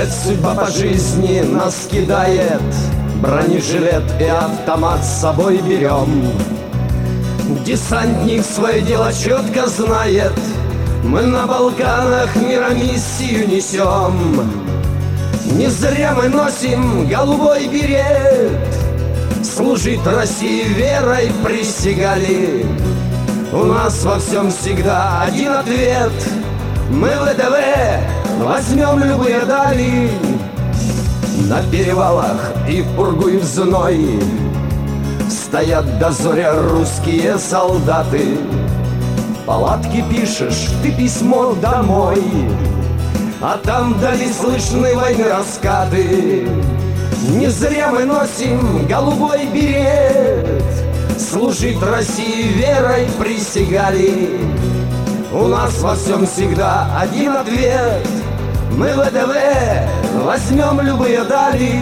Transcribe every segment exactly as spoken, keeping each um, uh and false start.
Ведь судьба по жизни нас кидает, бронежилет и автомат с собой берем. Десантник свое дело четко знает, мы на Балканах миромиссию несем. Не зря мы носим голубой берет, служить России верой присягали. У нас во всем всегда один ответ: мы ВДВ возьмем любые дали. На перевалах и в пургу и в зной стоят дозоря русские солдаты. В палатке пишешь ты письмо домой, а там вдали слышны войны раскаты. Не зря мы носим голубой берет, служить России верой присягали. У нас во всем всегда один ответ: мы ВДВ возьмем любые дали.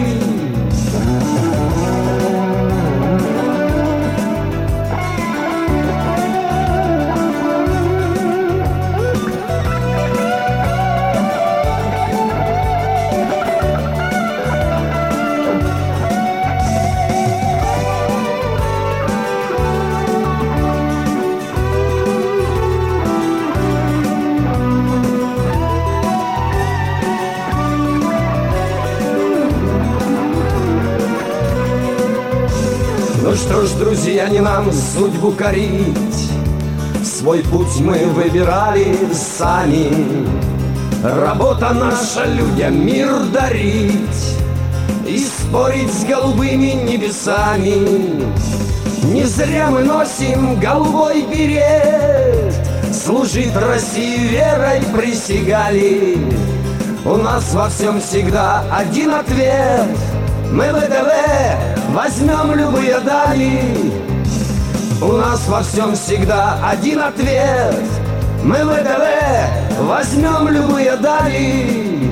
Ну что ж, друзья, не нам судьбу корить, свой путь мы выбирали сами. Работа наша людям мир дарить и спорить с голубыми небесами. Не зря мы носим голубой берет, служить России верой присягали. У нас во всем всегда один ответ: мы ВДВ возьмем любые дали. У нас во всем всегда один ответ: мы ВДВ возьмем любые дали.